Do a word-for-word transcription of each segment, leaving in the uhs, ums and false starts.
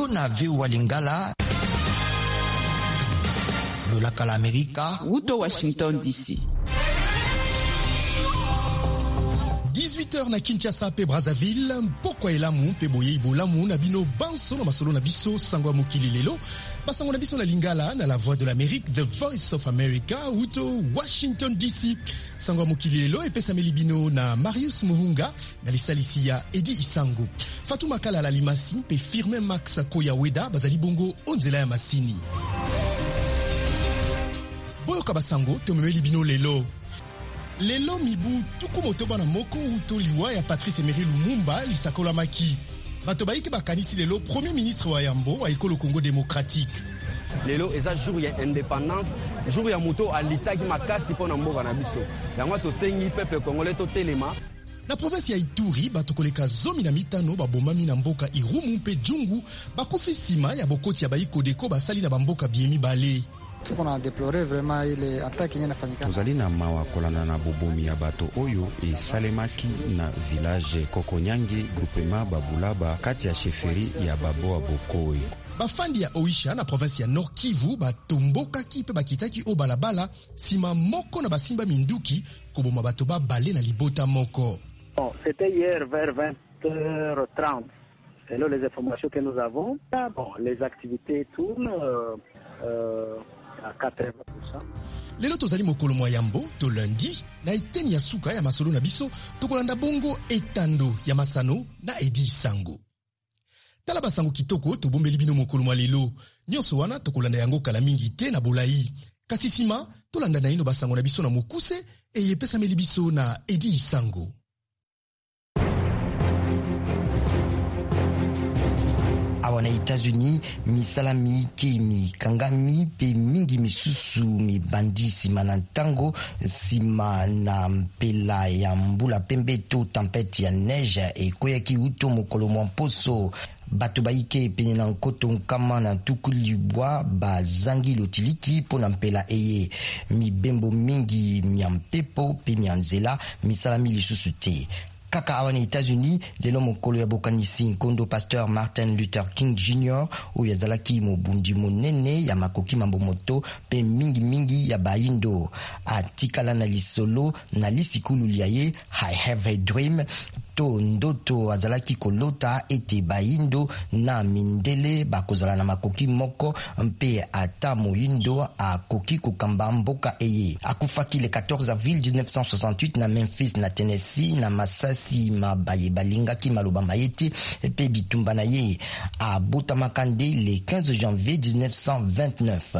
Yona Vewa Lingala, Lolaka l'América, Wuto Washington D C. dix-huit heures na Kinshasa pe Brazzaville, pokwa elamu pe boye ibolamu na bino banso na masolo na biso sangwa mokili lelo, basango na biso na Lingala na la voix de l'Amérique, The Voice of America, Wuto Washington D C. Sangwa mokili lelo epesameli bino na Marius Muhunga na lisalisi ya Edi Isango. Fatou Makala la limasi pe Firmin Max Koya Weda bazali bongo onzela ya masini. Boyo kabasango tomemeli bino lelo. Lelo mibu tuku motoba na moko uto liwa ya Patrice Emery Lumumba lisakola maki. Bato baiki bakanisi lelo premier ministre wa Yambo wa ekolo Congo démocratique. Lelo eza jour ya indépendance, jour ya moto alitaki makasi pona mboka na biso. Yango to sengi peuple congolais to telema. Na province ya Ituri bato koleka zomi na mitano babomami na mboka Irumu mpe Jungu bakufi sima ya bokoti ya baiko deko basali na bamboka biemi bale. Tozali na mawa kolanda na bobomi ya bato oyo esalemaki na village Kokonyangi groupement Babulaba kati ya sheferi ya Baboa Bokoi. Bafandi ya Oisha na province ya Nord Kivu batombokaki pe bakitaki o balabala sima moko na basimba minduki koboma bato ba bale na libota moko. Bon, c'était hier vers vingt heures trente. Selon les informations que nous avons, bon, les activités tournent euh, euh, à quatre-vingts pour cent. Lelo tozali mokolo mwa yambo to lundi na eteni ya suka ya masolo na biso tokolanda bongo etando ya masano na Edi Isango. Tala basango kitoko tobombeli bino mokolo mwa lelo nyonso wana tokolanda yango kala mingi te na bolai kasi sima tolanda na ino basango na biso na mokuse eyepesameli biso na Edi Isango. Awana États-Unis, misalami kimi kangami pe mingi misusu mi bandi sima na ntango sima na mpela ya mbula pembe to tempête ya neige ekoyaki uto mokolo mwa mposo. Bato baike pene na nkoto nkama na tuku libwa bazangi lotiliki po na mpela eye mibembo mingi mia mpepo pe mia nzela misalami lisusu te. Kaka awana États-Unis, lelo mokolo ya bokanisi nkondo pasteur Martin Luther King Junior oyo yazalaki mobundi monene ya makoki mambo moto pe mingi mingi ya baindo atikala na lisolo na lisikulu liaye I have a dream to ndoto azalaki kolota ete baindo na mindele bakozala na makoki moko mpe ata moindo akoki kokamba mboka eye. Akufaki le quatorze avril dix-neuf cent soixante-huit na Memphis na Tennessee na masasi mabaye balingaki maloba mayete pe bitumba na ye abotamaka nde le quinze janvier dix-neuf cent vingt-neuf.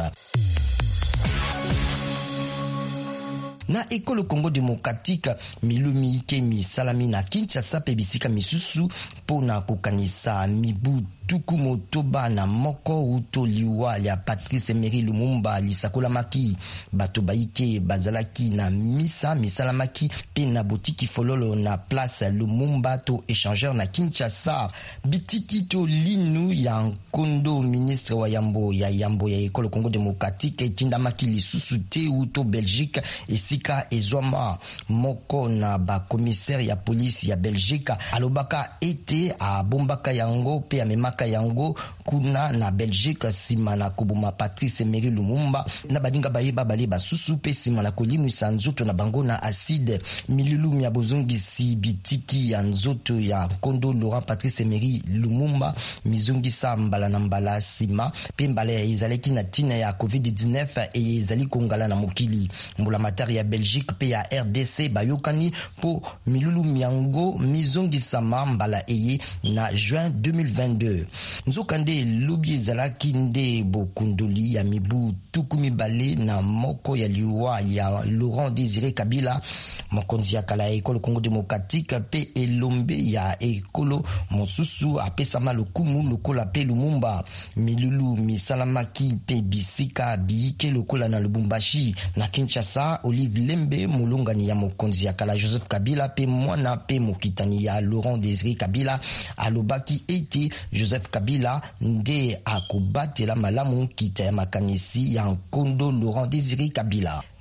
Na ekolo Congo démocratique milumi ke misalami na Kinshasa pe bisika misusu pona kokanisa mibu tuku motoba na moko uto liwa ya Patrice Emery Lumumba lisakola maki bato baike bazalaki na misa misalamaki pe na botiki fololo na place Lumumba to échangeur na Kinshasa bitiki to linu ya nkondo ministre wa Yambo ya Yambo ya ekolo Congo démocratique tindamaki lisusu te uto Belgique esika ezwama moko na ba commissaire ya police ya Belgique alobaka ete a bombaka yango pe amemaka yango kuna na Belgique sima na kubuma Patrice Emery Lumumba na badinga bayeba bale basusu pe sima na kolimwisa nzoto na bango na acide milulu ya bozongisi bitiki ya nzoto ya kondo Laurent Patrice Emery Lumumba mizongisa mbala na mbala sima pe mbala ya izaleki na tina ya covid dix-neuf e izali kongala na mokili mbula matari ya Belgique pe ya R D C bayokani po milulu miango mizongisa mbala eye na juin deux mille vingt-deux. Nzokande lobi ezalaki nde bokundoli ya mibu tuku mibale na moko ya liwa ya Laurent Désiré Kabila mokonzi ya kala ekolo Congo démocratique pe elombe ya ekolo mosusu apesama lokumu lokola pe Lumumba milulu misalamaki pe bisika biike lokola na Lubumbashi na Kinshasa. Olive Lembe mulungani ya mokonzi ya kala Joseph Kabila pe mwana pe mokitani ya Laurent Désiré Kabila alobaki ete Joseph Kabila nde akobatela malamu kita ya makanisi ya nkondo Laurent Désiré Kabila.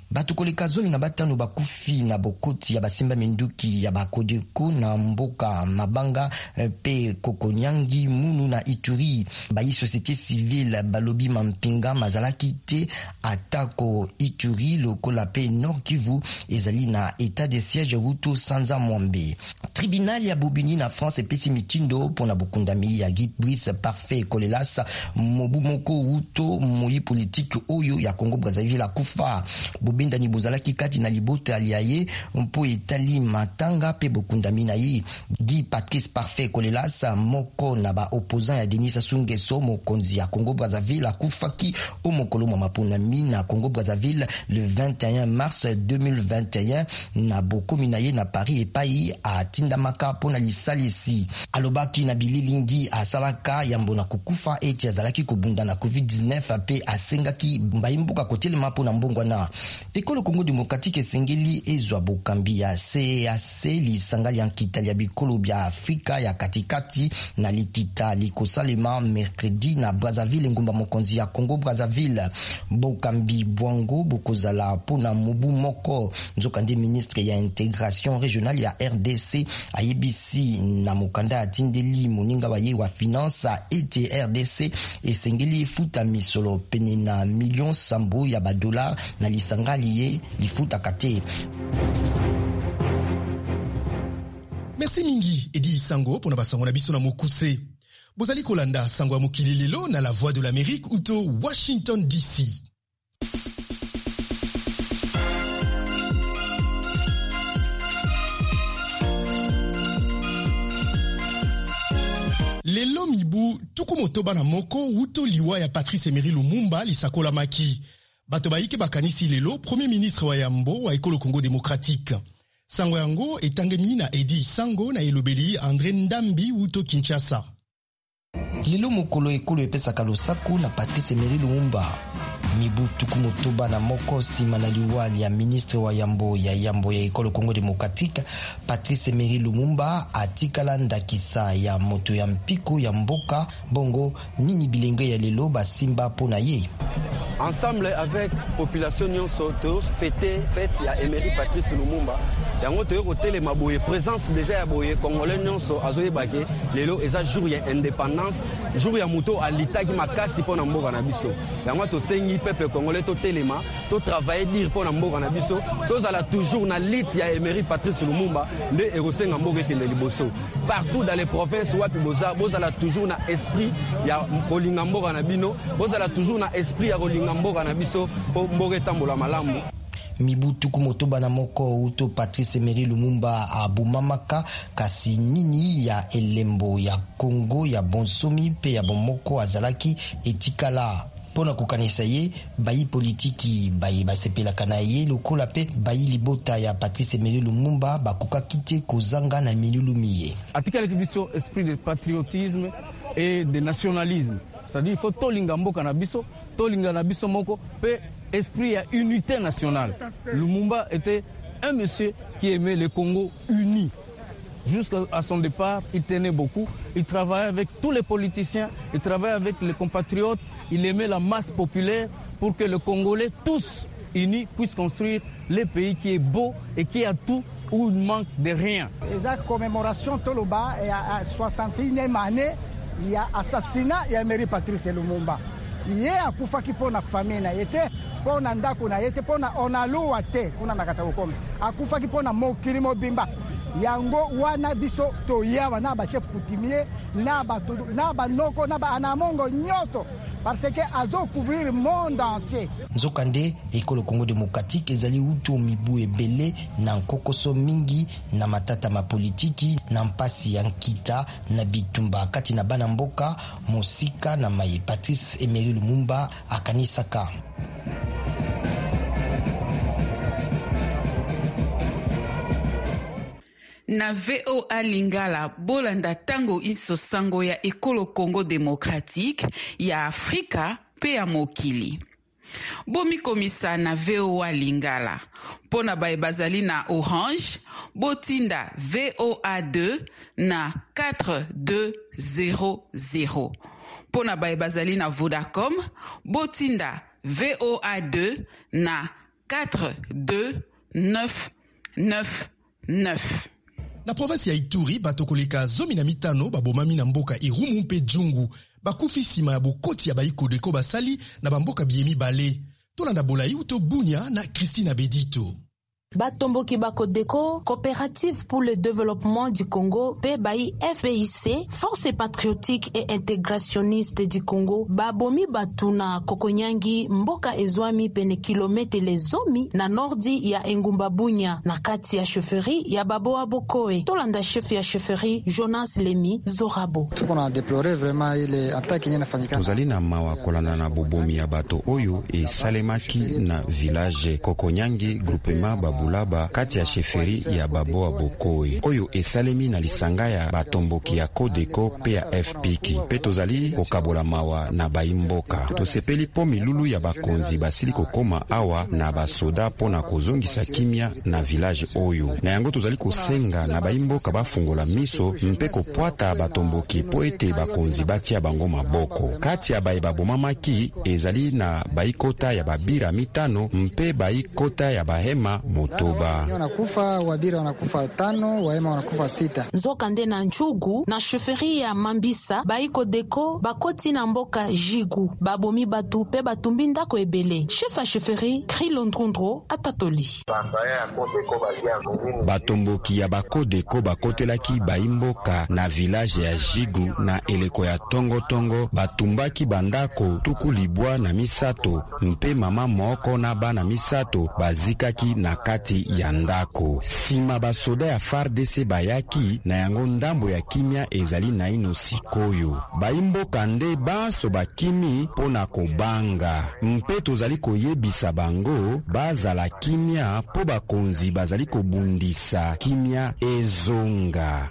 Batu koleka zomi na batano bakufi na bokoti ya basimba minduki ya bakodeko na mboka Mabanga pe Kokonyangi Munu na Ituri. Bayi société civile balobi mampinga mazalaki te atako Ituri lokola pe Nord Kivu ezali na état de siège Ruto Sanza Mwambe. Tribunal ya Bobini na France epesi mitindo pona bokundami ya Guy Brice Parfait Kolelas mobu moko Ruto moyi politique oyo ya Congo Brazzaville akufa. Bobenda ni bozalaki kati na libota aliaye mpo etali matanga pe bokundami na yi. Guy Patrice Parfait Kolelas moko na ba opposant ya Denis Sassou Nguesso mokonzi ya Congo Brazzaville akufaki o mokolo mwa mapunami na Congo Brazzaville le vingt et un mars deux mille vingt et un na bokomi na ye na Paris epai a tindamaka pona lisalisi. Alobaki na bililingi asalaka yambo na kukufa eti azalaki kobunda na covid dix-neuf pe asengaki mbayimbuka kotelema pona mbongwana. Ekolo Congo Démocratique esengeli ezwa bokambi ya C E A C lisanga ya nkita ya bikolo bya Afrika ya katikati na likita likosalema mercredi na Brazzaville ngumba mokonzi ya Congo Brazzaville. Bokambi bwango bokozala pona mobu moko. Nzokande ministre ya intégration régionale ya R D C ayebisi na mokanda atindeli moninga baye wa finance ete R D C esengeli futa misolo pene na million sambo ya badola na lisanga liye lifuta kate. Merci mingi Edi Sango pona basango na biso na mokuse. Bozali kolanda sango ya mokili lelo na la voix de l'Amérique uto Washington D C. Lelo mibu tukumotoba na moko uto liwa ya Patrice Emery Lumumba lisakola maki. Bato baike bakanisi lelo premier ministre wa yambo wa ekolo Congo Démocratique. Sango yango etangemi na Edi Sango na elobeli André Ndambi uto Kinshasa. Lelo mokolo ekolo epesaka losaku na Patrice Emery Lumumba. Mibu tukumotoba na moko sima na liwali ya ministre wa yambo ya yambo ya ekolo Congo Démocratique Patrice Emery Lumumba atikala ndakisa ya moto ya mpiko ya mboka bongo nini bilenge ya lelo basimba pona ye. Ensemble avec population nyonso to fêter fête ya Emery Patrice Lumumba yango to hôtel maboye présence déjà ya boye congolais nyonso azoye bake lelo eza jour ya indépendance jour ya moto alitaki makasi pona mboka na biso yango to sengi peuple congolais to telema to travailler dire pona mboka na biso to zala toujours na lit ya Emery Patrice Lumumba nde erosenga mboka ekende liboso partout dans les provinces wapi boza bozala toujours na esprit ya kolinga mboka na bino bozala toujours na esprit ya kolinga mboka na biso po mboka etambola malamu. Mibu tukumotoba na moko uto Patrice Emery Lumumba abumamaka kasi nini ya elembo ya Congo ya bonsomi pe ya bomoko azalaki etikala. Pona kukanisa ye bayi politiki bayi basepelaka na ye lokola pe bayi libota ya Patrice Emery Lumumba bakuka kite kozanga na milulumi ye. Atikala kibiso esprit de patriotisme et de nationalisme. C'est-à-dire il faut tolinga mboka na biso, tolinga na biso moko pe esprit à unité nationale. Lumumba était un monsieur qui aimait le Congo uni. Jusqu'à son départ, il tenait beaucoup. Il travaillait avec tous les politiciens, il travaillait avec les compatriotes. Il aimait la masse populaire pour que les Congolais, tous unis, puissent construire le pays qui est beau et qui a tout où il ne manque de rien. La commémoration Toloba est à soixante et unième année. Il y a assassinat et Emery Patrice Lumumba. Il y a kufa ki pona famille na yete pona ndako na yete pona onaluwa te kuna nakata ukome akufa ki pona mokili mobimba yango wana biso to yawa na ba chef coutumier na ba na ba noko na ba anamongo nyoso parce que azo couvrir monde entier. Nzokande ekolo Congo Démocratique ezali uto mibu ebele na nkokoso mingi na matata ma politiki na mpasi ya nkita na bitumba kati na bana mboka mosika na maye. Patrice Emery Lumumba akanisaka. Na V O A Lingala bolanda tango iso sango ya ekolo Congo Démocratique ya Afrika pe ya mokili. Bomi komisa na V O A Lingala pona bae bazali na Orange botinda V O A deux na quatre deux zéro zéro. Pona bae bazali na Vodacom botinda V O A deux na quatre deux neuf neuf neuf. Na province ya Ituri bato koleka zomi na mitano babomami na mboka Irumu mpe Jungu bakufi sima ya bokoti ya bayikodeko basali na bamboka biemi bale. Tolanda Bolayi uto Bunya na Christina Bedito. Batomboki Bakodeko, Coopérative pour le développement du Congo, P B I F P I C, Force patriotique et intégrationniste du Congo, Babomi Batuna Kokonyangi, Mboka Ezwami pene kilomete le zomi na nordi ya Engumba Bunya, na kati ya chefferie ya Baboa Bokoe. Tolanda chef ya chefferie Jonas Lemi Zorabo. Tukona déploré vraiment ile attaque yenye nafanyika. Tozali na mawa kolanda na bobomi ya bato oyo e salemaki na village Kokonyangi groupement Babu Bulaba kati ya sheferi ya Baboa Bokoe oyo esalemi na lisanga ya batomboki ya Kodeko pe ya F P K pe tozali kokabola mawa na baimboka tosepeli po milulu ya bakonzi basili kokoma awa na basoda pona kozongisa kimia na village oyo na yango tozali kosenga na baimboka bafungola miso mpe kopwata batomboki po ete bakonzi batia bango maboko kati ya baye babomamaki ezali na baikota ya babira mitano mpe baikota ya bahema motoba wanakufa wabira wanakufa tano wahema wanakufa sita. Nzokande na Njugu na sheferi ya Mambisa baiko deko bakoti na mboka Jigu babomi batu pe batumbi ndako ebele. Chefa sheferi Krilondrondro Atatoli. Batomboki ya Bakodeko bakotelaki baimboka na village ya Jigu na eleko ya Tongo Tongo batumbaki bandako tuku libwa na misato mpe mama moko na bana misato bazikaki na kati ya ndako. Sima basoda ya F A R D C bayaki na yango ndambo ya kimia ezali na ino sikoyo. Baimboka nde baso bakimi pona kobanga. Mpe tozali koyebisa bango bazala kimia po bakonzi bazali kobundisa kimia ezonga.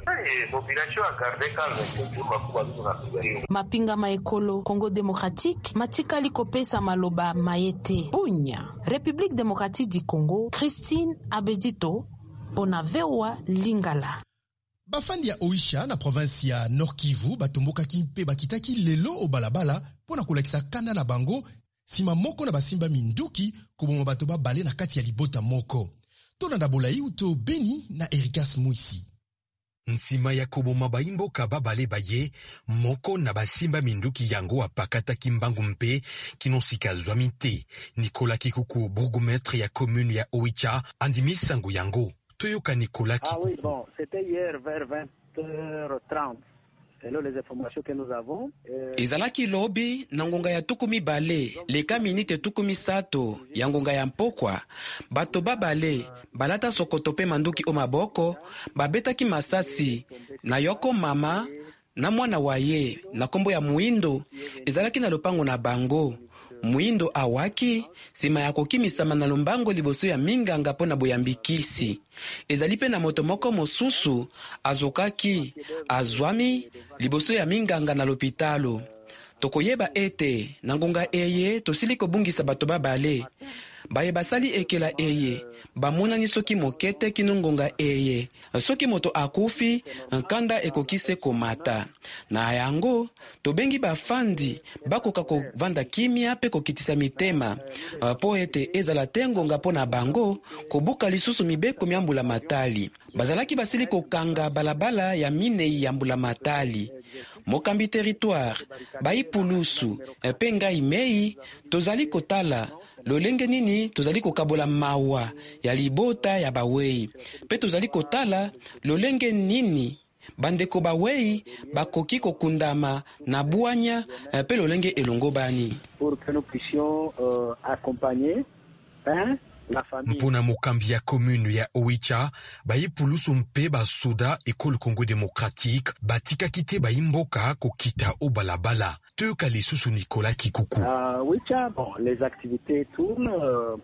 Mapinga maekolo Congo démocratique matikali kopesa maloba mayete. Bunya, République démocratique du Congo, Christine Abedito, Bonavewa Lingala. Bafandi ya Oisha na province ya Nord Kivu batomboka kimpe bakitaki lelo o balabala pona kolekisa kanda na bango sima moko na basimba minduki koboma bato babale na kati ya libota moko. Tolanda Bolayi uto Beni na Erikas Muisi. Nsima ya koboma baimboka babale baye moko na basimba minduki yango apakata kimbangu mpe kinosika zwami te. Nicolas Kikuku, bourgmestre ya commune ya Oicha, andimi sango yango. Toyoka Nicolas Kikuku. Ah oui, bon, c'était hier vers vingt heures trente. Selon les informations que nous avons. Euh... Izalaki lobi na ngonga ya tukumi bale, leka minite tukumi sato, ya ngonga ya mpokwa. Bato babale, balata sokotope manduki o maboko, babetaki masasi, na yoko mama, na mwana waye, na kombo ya muindo, izalaki na lopango na bango. Muindo awaki, sima ya kokimisama na lombango liboso ya minganga po na boyambikisi. Ezalipe na motomoko mosusu, azokaki, azwami, liboso ya minganga na lopitalo. Tokoyeba ete, nangonga eye, tosili kobungisa bato babale. Baye basali ekela eye, bamuna ni soki mokete kinongonga eye. Soki moto akufi, nkanda ekokise komata. Na yango, tobengi bafandi, bakoka kovanda kimia pe kokitisa mitema. Po ete ezala tengonga po na bango, kobuka lisusu mibeko miambula matali. Bazalaki basili kokanga balabala ya minei yambula matali. Mokambi territoire, bayi pulusu, penga imei, tozali kotala. Lolenge nini tozali kokabola mawa ya libota ya bawei. Pe tozali kotala lolenge nini bandeko bawei bakoki kokundama na buanya pe lolenge elongo bani. Pour que nous puissions euh, accompagner hein, la famille. Mpona mokambi ya commune ya Oicha, bayi pulusu mpe basoda École Congo démocratique batika kite baimboka kokita o balabala. Toyoka lisusu Nicolas Kikuku. À Oicha, bon, les activités tournent euh,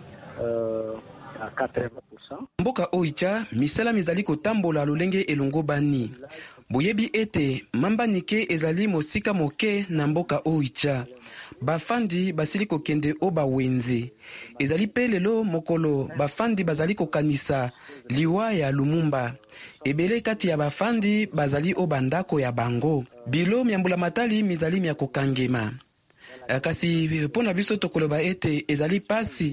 euh, à quatre-vingts pour cent. Mboka Oicha, misala mizali kotambola lolenge elongo bani. Boyebi ete mamba nike ezali mosika moke na mboka Oicha. Bafandi basili kokende o bawenze. Ezali pe lelo mokolo bafandi bazali kokanisa liwa ya Lumumba. Ebele kati ya bafandi bazali o bandako ya bango. Bilo miambula matali mizali mia kokangema. Kasi pona biso tokoloba ete ezali pasi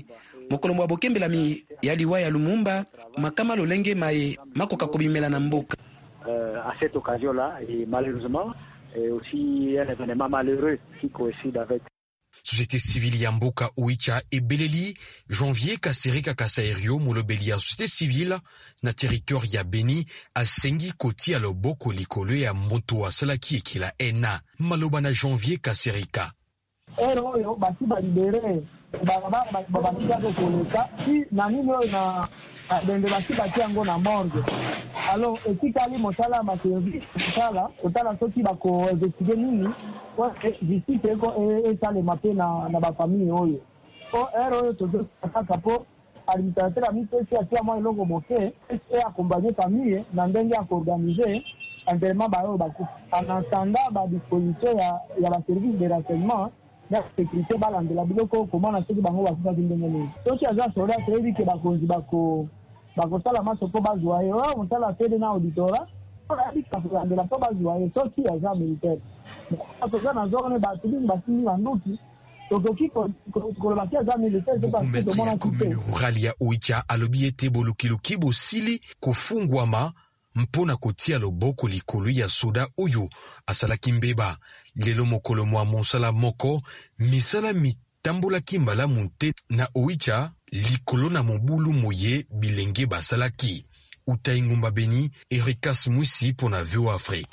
mokolo mwa bokembelami ya liwa ya Lumumba makama lolenge maye makoka kobimela na mboka. Euh, à cette occasion-là, et malheureusement, et aussi un événement malheureux qui coïncide avec. Société civile ya mboka Oicha et Beleli, janvier Kaserika Kasaerio mulobeli ya société civile na territoire ya Beni asengi koti ya loboko likolo ya moto asalaki ekila ena maloba na janvier Kaserika. Ero yo basi ba libere ba ba ba ba ba koleka si na nini na bende basi bati yango na morgue. Alors etikali mosala ma service mosala otala soki ba ko investiguer nini kwa visite ko e sale mape na na ba famille oyo. O ero yo to saka po administrateur ami pesi atia mo elongo moke e accompagner famille na ndenge ya organiser enterrement ba yo ba ku en attendant ba disposition ya ya ba service de renseignement na sécurité balandela biloko comment na soki bango bakufa ndenge nini. Soki aza soda trevi ke bakonzi bako bakosala maso po bazwa ye o mosala fede na auditora oyabi kafulandela po bazwa ye soki aza militaire akoza na zone bato bingi basili na nduki tokoki kolobaki aza militaire bourgmestre ya commune rurale ya Oicha alobi ete bolukiluki bosili kofungwama mpona kotia loboko likolo ya soda oyo asalaki mbeba lelo mokolo mwa mosala moko misala mitambolaki mbalamu te na Oicha likolo na mobulu moye bilenge basalaki. Utai Ngumba Beni, Erikas Mwisi pona V O Afrique.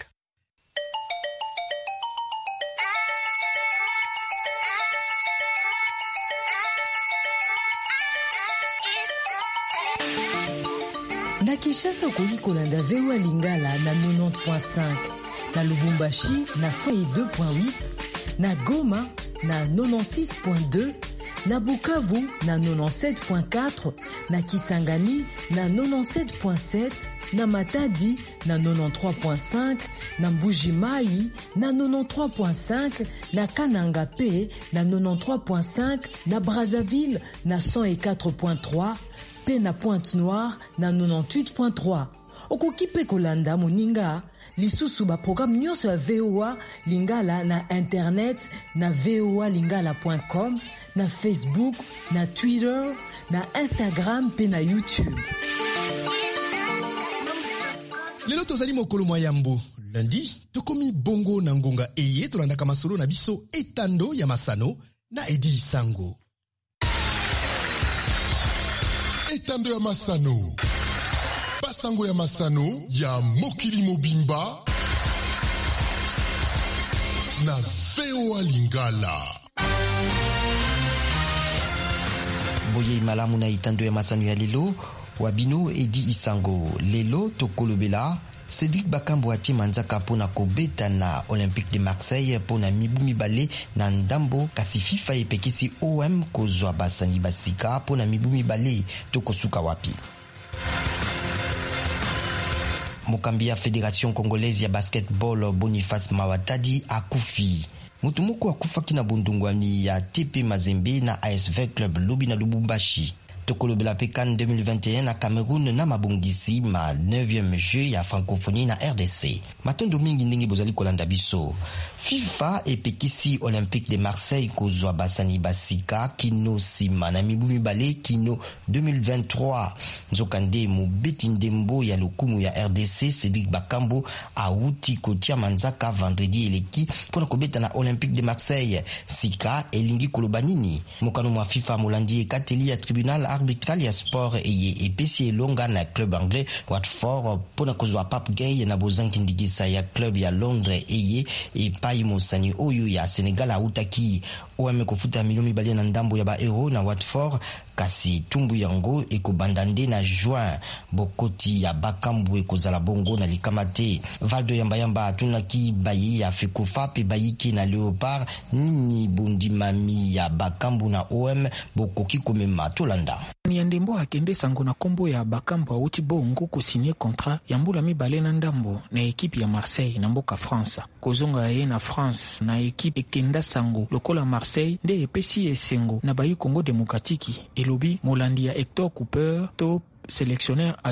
Na Kinshasa okoki kolanda V O A Lingala na quatre-vingt-dix point cinq, na Lubumbashi na cent deux point huit, na Goma na quatre-vingt-six point deux, na Bukavu na quatre-vingt-dix-sept point quatre, na Kisangani na quatre-vingt-dix-sept point sept, na Matadi na quatre-vingt-treize point cinq, na Mbuji-Mayi na quatre-vingt-treize point cinq, na Kananga P na quatre-vingt-treize point cinq, na Brazzaville na cent quatre point trois, pe na Pointe-Noire na quatre-vingt-dix-huit point trois. Okoki pe kolanda moninga lisusu ba programme nyonso ya V O A Lingala na internet na v o a lingala point com, na Facebook, na Twitter, na Instagram pe na YouTube. Lelo tozali mokolo mwa yambo. Lundi, tokomi bongo na ngonga eye tolandaka masolo na biso etando ya masano na Edi Isango. Etando ya masano. Basango ya masano ya mokili mobimba na V O A Lingala. Boye malamu na itando ya masano ya lelo wabino Edi Isango. Lelo tokolobela Cédric Bakambu atie manzaka pona kobeta na Olympique de Marseille pona mibu mibale na ndambo kasi FIFA epekisi O M kozwa basani basika pona mibu mibale tokosuka wapi. Mokambi ya Fédération Congolaise ya Basketball Boniface Mawatadi akufi. Mutu moko akufaki na bundungwami ya T P Mazembe na A S V Club Lobi na Lubumbashi. Tokolobela Pekan deux mille vingt et un na Cameroun na mabongisi ma neuvième jeu ya francophonie na R D C. Matondo mingi ndenge bozali kolanda biso. FIFA epekisi Olympique de Marseille kozwa basani basika kino sima na mibu mibale kino deux mille vingt-trois. Nzokande mubeti ndembo ya lokumu ya R D C Cédric Bakambu auti kotia manzaka vendredi eleki pona kobeta na Olympique de Marseille. Sika elingi kolobanini. Mokano mwa FIFA molandi ekateli ya tribunal arbitral ya sport eye epesi elonga na club anglais Watford pona kozwa Pape Gueye na bozanki ndigisa ya club ya Londres eye epai mosani oyo ya Senegal autaki O M kofuta milioni mibale na ndambo ya ba euro na Watford kasi tumbu yango ekobandande na juin. Bokoti ya Bakambu ekozala bongo na likamate. Valdo yamba yamba atunaki bayi ya Fekofa pe bayiki na Leopard nini bondimami ya Bakambu na O M bokoki komema tolanda. Niandembo akende sango na kombo ya Bakambu auti bongo kusinye contrat ya mbula mibale na ndambo na ekipe ya Marseille na mboka France. Kozonga ye na France na ekipe ekenda sango lokola Marseille nde epesi esengo na bayi Congo Démocratique elobi molandi ya Hector Cooper to sélectionneur adjoint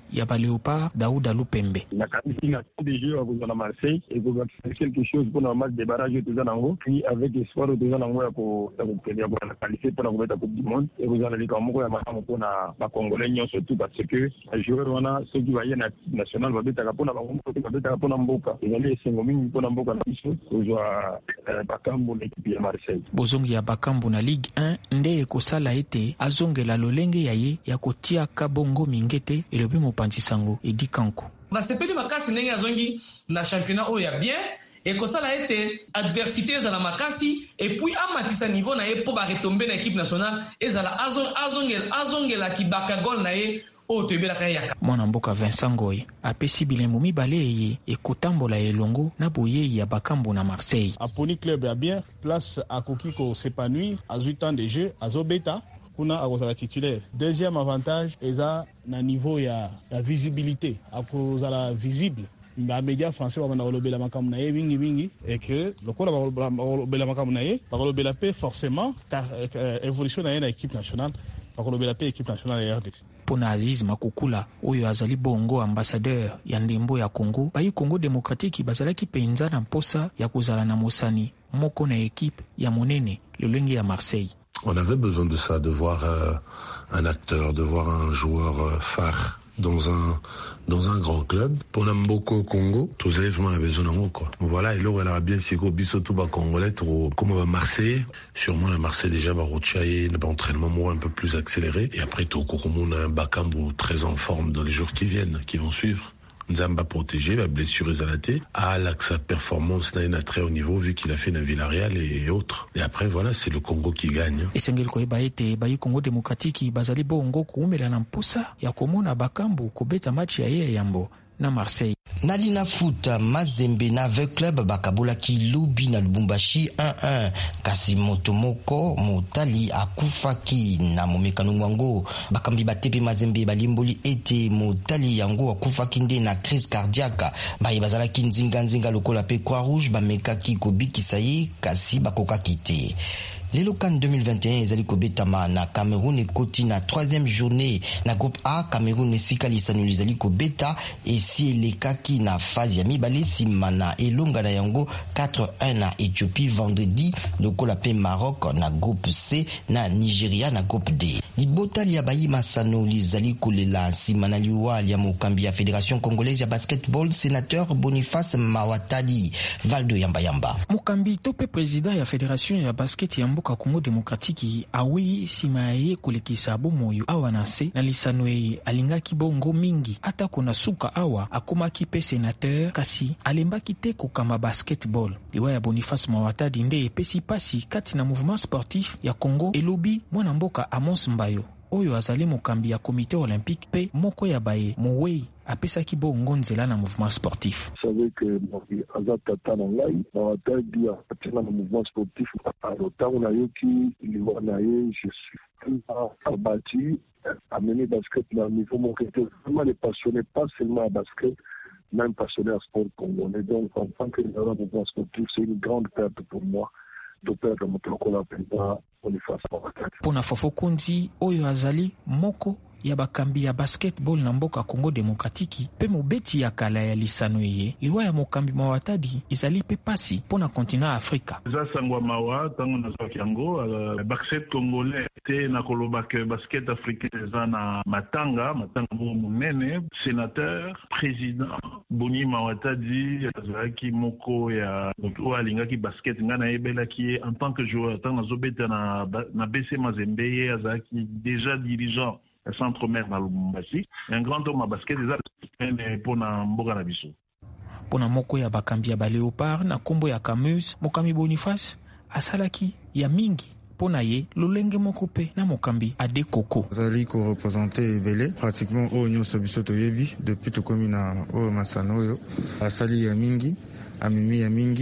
ya Baleopard Daouda Lupembe. La qualification des jeux à Marseille et vous avez quelque chose pour le match des barrages de Zanango, puis avec l'espoir de Zanango pour la qualifier pour la Coupe du Monde et vous allez comme moi pour la Congolais surtout parce que les joueurs on a ceux qui voyaient national va beta pour la va beta pour la Mboka et les cinq pour la Mboka na biso kozwa Bakambu l'équipe ya Marseille. Bozongi ya Bakambu na Ligue un nde ekosala ete azongela lolenge yaye ya kotia Kabongo Mingete elobi mopanzi sango Edi Kanko. Basepeli makasi ndenge azongi na championnat oyo ya bien ekosala ete adversité ezala makasi et puis amatisa niveau na ye po ba retomber na équipe nationale ezala azongela azongela kibaka gol na ye o tebelaka yaka. Mwana mboka Vincent Ngoy apesi bilembo mibale ye ekotambola elongo na boye ya Bakambu na Marseille. Aponi club ya bien place akoki ko s'épanouir à huit ans de jeu azobeta kuna akozala titulaire. Deuxième avantage eza na niveau ya ya visibilité akozala visible. Les médias français vont balobela makambo na ye bingi bingi et que lokola balobela makambo na ye balobela pe forcément ta évolution na ye na équipe nationale balobela pe équipe nationale ya R D C. Pona Aziz Makukula oyo azali bongo ambassadeur ya ndembo ya Congo bayi Congo démocratique bazalaki penza na mposa ya kozala na mosani moko na équipe ya monene lolenge ya Marseille. On avait besoin de ça, de voir euh, un acteur, de voir un joueur euh, phare dans un dans un grand club. Pour Mboko Congo, tout ça on a besoin de quoi. Voilà, et là elle a bien siko biso tout ba congolais trop comme va Marseille, sûrement la Marseille déjà va rochailler, le entraînement moi un peu plus accéléré et après tout Kouroumoun un Bakambu très en forme dans les jours qui viennent, qui vont suivre. Nzamba protégé, la blessure Zalaté, à sa performance n'a très haut niveau vu qu'il a fait la Villarreal et autres. Et après voilà, c'est le Congo qui gagne. Et Sengel Koeba était bayi Congo démocratique bazali bongo kuumela na mpusa ya komona Bakambu kobeta match ya ye yambo na Marseille. Nalina foot Mazembe na avec club Bakabola ki lobi na Lubumbashi un un kasi motomoko motali akufaki na momekano mwango bakambi batepe Mazembe balimboli ete motali yango akufaki nde na crise cardiaque bayi bazala ki nzinga nzinga lokola pe Croix Rouge bamekaki kobikisa ye kasi bakoka kite. Les Locan deux mille vingt et un ezali kobetama na Cameroun ekoti na troisième journée na groupe A. Cameroun esika lisano lizali kobeta esi elekaki na phase ya mibale sima na elonga na yango quatre un na Éthiopie vendredi lokola pe Maroc na groupe C na Nigeria na groupe D. Libotali ya bayi masano lizali kolela sima na liwa ya mokambi ya Fédération Congolaise ya Basketball sénateur Boniface Mawatali Valdo Yamba Yamba. Mokambi tope président ya Fédération ya Basket ya mboka Congo démocratique awi sima ye kolekisa bomoyo awa na se na lisano ye alingaki bongo mingi ata kona suka awa akomaki pe sénateur kasi alembaki te kokamba basketball. Liwa ya Boniface Mawatadi nde epesi pasi kati na mouvement sportif ya Congo elobi mwana mboka Amos Mbayo oyo azali mokambi ya comité olympique pe moko ya baye mowei apesaki bongo nzela na mouvement sportif. Vous savez que Azat Tata Nangai Mawatadi appartient na mouvement sportif à l'OTAN on a eu qui liwa na ye je suis abattu à mener basket à un niveau mon était vraiment les passionnés pas seulement à basket même passionné à sport congolais donc en tant que dans le mouvement sportif c'est une grande perte pour moi de perdre mon lokola penda Boniface Mawatadi. Pona Fofo Konzi oyo azali moko ya bakambi ya basketball na mboka Congo démocratique pe mobeti ya kala ya lisano ye liwa ya mokambi Mawatadi izali pe pasi pona continent Afrika. Za sangwa mawa tango na Sokiango basket congolais te na kolobaka basket africain za na matanga matanga munene sénateur président Boni Mawatadi azaki moko ya moto alingaki basket ngana ebelaki en tant que joueur tango zobeta na na B C Mazembe azaki déjà dirigeant centre-mer na Lubumbashi un grand homme à basket des pona mboka na biso pona moko ya bakambi ya Baleopard na kombo ya Camus mokambi Boniface asalaki ya mingi pona ye lolenge moko pe na mokambi Ade Koko azali ko représenter Belé pratiquement au nyonso biso toyebi depuis tokomi na o masano oyo asali ya mingi amimi ya mingi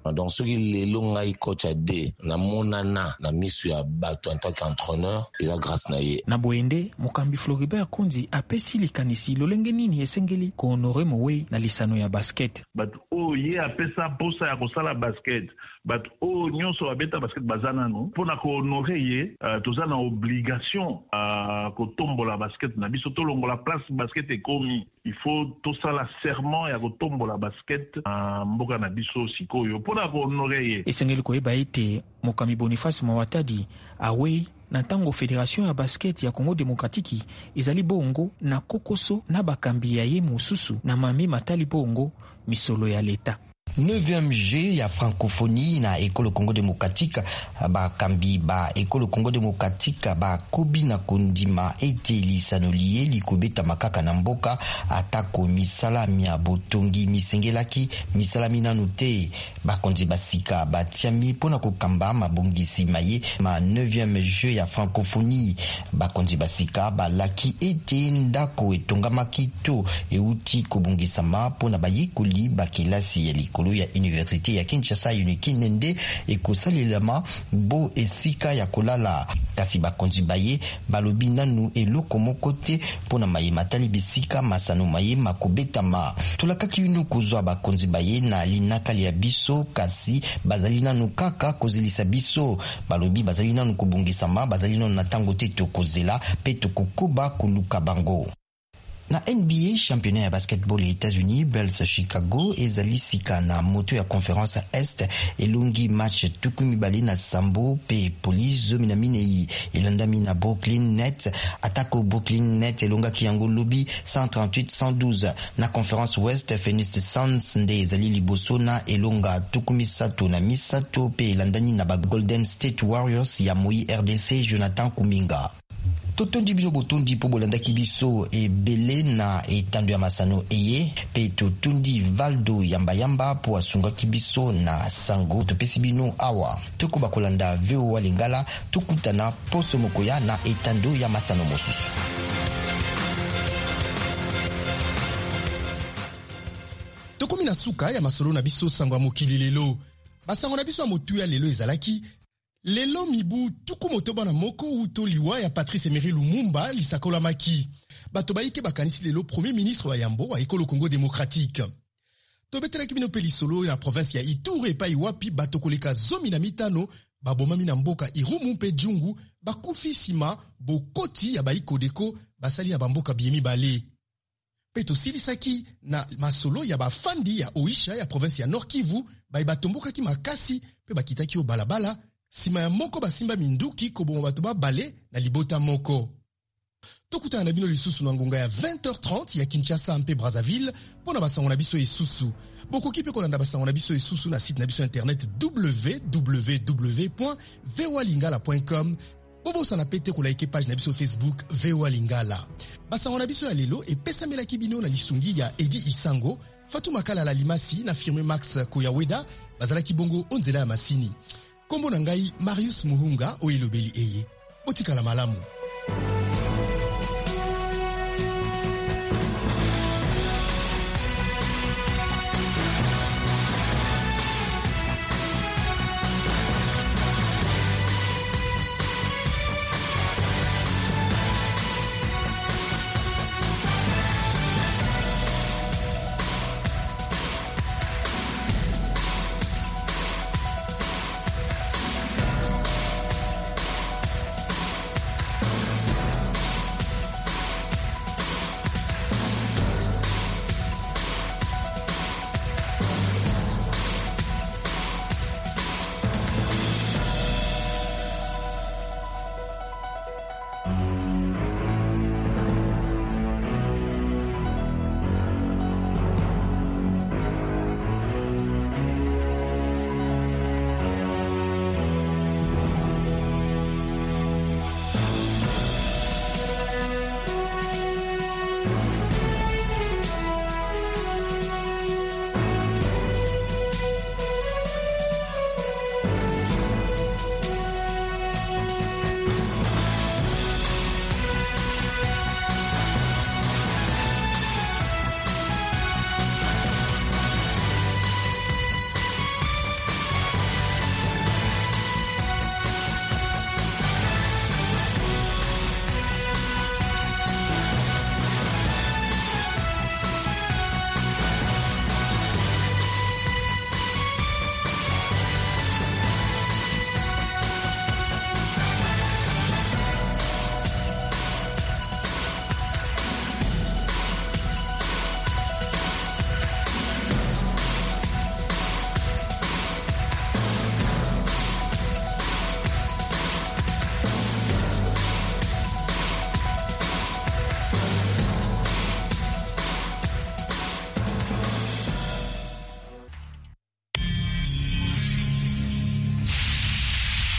Donc ceux qui les longai coach à D na monana na misu ya bato en tant qu'entraîneur ils a grâce na ye. Na boende mokambi Floribert Kondi apesi likanisi lolenge nini esengeli ko honore mowe na lisano ya basket. But oh ye apesa posa ya kosala basket. But oh nyonso abeta basket bazana no pona ko honore ye uh, toza na obligation à uh, ko tombola basket na biso to longola place basket ekomi. Il faut tout ça la serment ya ko tombola basket uh, mboka na biso sikoyo pona ko honore ye. Esengeli ko eba ite mokami Boniface Mawatadi awe na ntango Fédération ya basket ya Congo Démocratique ezali bongo na kokoso na bakambi ya ye mosusu na mami matali bongo misolo ya leta. neuvième G ya francophonie na École Congo Démocratique ba kambi ba École Congo Démocratique ba kobi na kondima ete lisano liye likobeta makaka na mboka atako misala mia botongi misengelaki misala minanu te bakonzi basika batiami pona kokamba mabongisi maye ma neuvième G ya francophonie bakonzi basika balaki ete ndako etongamaki to euti kobongisama pona bayekoli bakelasi ya likolo ya université ya Kinshasa Unikinende ekosalelama bo esika ya kolala kasi bakonzi baye balobi nanu eloko moko te pona maye matali bisika masano maye makobetama tulakaki unu kozwa bakonzi baye na linakali ya biso kasi bazali nanu kaka kozelisa biso balobi bazali nanu kobongisama bazali nanu na tango te tokozela pe tokokoba koluka bango. Na N B A championnat ya basketball ya États-Unis Bulls Chicago ezali sika na moto ya conférence Est elongi match tukumi bali na Sambo pe Police zomi na minei elandami na Brooklyn Nets atako Brooklyn Nets elonga kiyango lobby cent trente-huit cent douze na conférence Ouest Phoenix Suns nde ezali liboso na elonga tukumi sato na misato pe elandani na ba Golden State Warriors ya Moi R D C Jonathan Kuminga. Totondi biso botondi po bolanda kibiso e bele na etando ya masano eye pe totondi Valdo yamba yamba po asunga kibiso na sango topesi bino awa toko bakolanda V O A Lingala tokutana poso mokoya na etando ya masano mosusu. Tokomi na suka ya masolo na biso sango mokili lelo basango na biso ya motu ya lelo ezalaki lelo mibu tuku motoba na moko uto liwa ya Patrice Emery Lumumba lisakola maki. Bato baike bakanisi lelo premier ministre wa Yambo wa École Congo Démocratique. Tobetela kibino pelisolo na province ya Ituri pa iwapi bato koleka zomi na mitano babomami na mboka Irumu mpe Jungu bakufi sima bokoti ya baikodeko basali na bamboka biemi bale. Peto silisaki na masolo ya bafandi ya Oisha ya province ya Nord Kivu baibatomboka ki makasi pe bakitaki o balabala sima ya moko basimba minduki koboma bato bale na libota moko. Tokutana na bino lisusu na ngonga ya vingt heures trente ya Kinshasa mpe Brazzaville pona basango na biso isusu. Bokoki pe kolanda basango na biso isusu na site na biso internet w w w point v o a lingala point com. Bobo sana pete ko like page na biso Facebook V O A Lingala. Basango na biso ya lelo epesa ki bino na lisungi ya Edi Isango, Fatou Makala la Limasi na firme Max Koyaweda bazalaki bongo onzela ya masini. Kombo na ngai Marius Muhunga oilobeli eye. Botika la malamu.